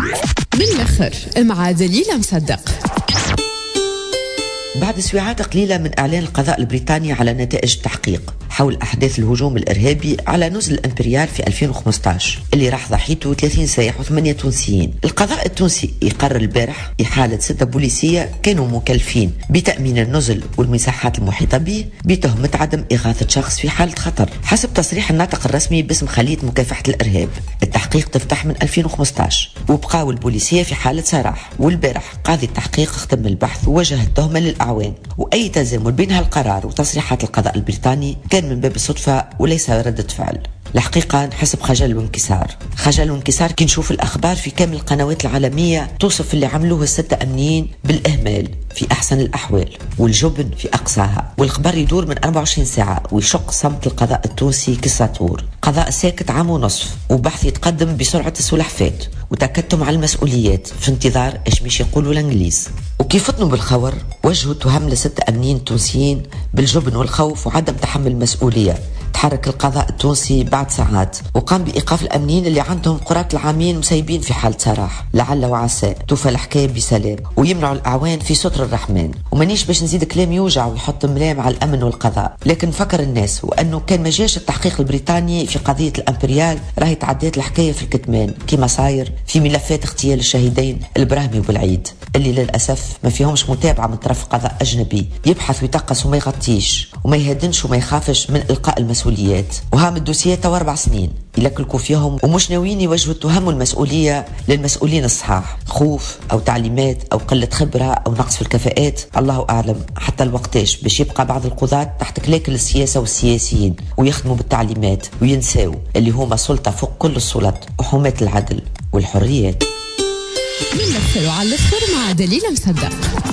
من الآخر مع دليلة مصدق. بعد ساعات قليلة من إعلان القضاء البريطاني على نتائج التحقيق حول أحداث الهجوم الإرهابي على نزل الإمبريال في 2015 اللي راح ضحيته 30 سائح و8 تونسيين، القضاء التونسي يقرر البارح إحالة 6 بوليسية كانوا مكلفين بتأمين النزل والمساحات المحيطة به بتهمة عدم إغاثة شخص في حالة خطر، حسب تصريح الناطق الرسمي باسم خلية مكافحة الإرهاب. التحقيق تفتح من 2015 وبقاو البوليسية في حالة سراح، والبارح قاضي التحقيق اختم البحث ووجه التهمة للأعوان، وأي تزامن بين هالقرار وتصريحات القضاء البريطاني كان من باب الصدفة وليس ردة فعل. الحقيقة نحس بخجل وانكسار، خجل وانكسار كي نشوف الأخبار في كامل القنوات العالمية توصف اللي عملوه الستة أمنيين بالإهمال في أحسن الأحوال والجبن في أقصاها، والخبر يدور من 24 ساعة ويشق صمت القضاء التونسي كالساطور. قضاء ساكت عام ونصف وبحث يتقدم بسرعة السلحفات وتكتم على المسؤوليات في انتظار ايش مش يقولوا الانجليز. وكيف فطنوا بالخور وجهوا التهم لستة أمنيين تونسيين بالجبن والخوف وعدم تحمل المسؤولية. تحرك القضاء التونسي بعد ساعات وقام بإيقاف الأمنيين اللي عندهم قرابة العامين مسيبين في حالة سراح، لعل وعسى توفى الحكاية بسلام ويمنعوا الأعوان في ستر الرحمن. ومانيش باش نزيد كلام يوجع ويحط ملام على الأمن والقضاء، لكن فكر الناس وأنه كان ما جاش التحقيق البريطاني في قضية الإمبريال راهي تعديت الحكاية في الكتمان كما صاير في ملفات اغتيال الشهيدين البراهمي وبالعيد اللي للأسف ما فيهمش متابعة من طرف قضاء أجنبي يبحث ويتقص وما يغطيش وما يهدنش وما يخافش من إلقاء المسؤوليات. وهام الدوسيات 4 سنين يلكلكوا فيهم ومش ناويين يوجهوا التهم والمسؤولية للمسؤولين الصحاح، خوف أو تعليمات أو قلة خبرة أو نقص في الكفاءات، الله أعلم حتى الوقتاش باش يبقى بعض القضاة تحت كلاكل السياسة والسياسيين ويخدموا بالتعليمات وينساو اللي هما سلطة فوق كل السلط وحماة العدل والحريات. من الآخر وعلى الآخر مع دليلة مصدق.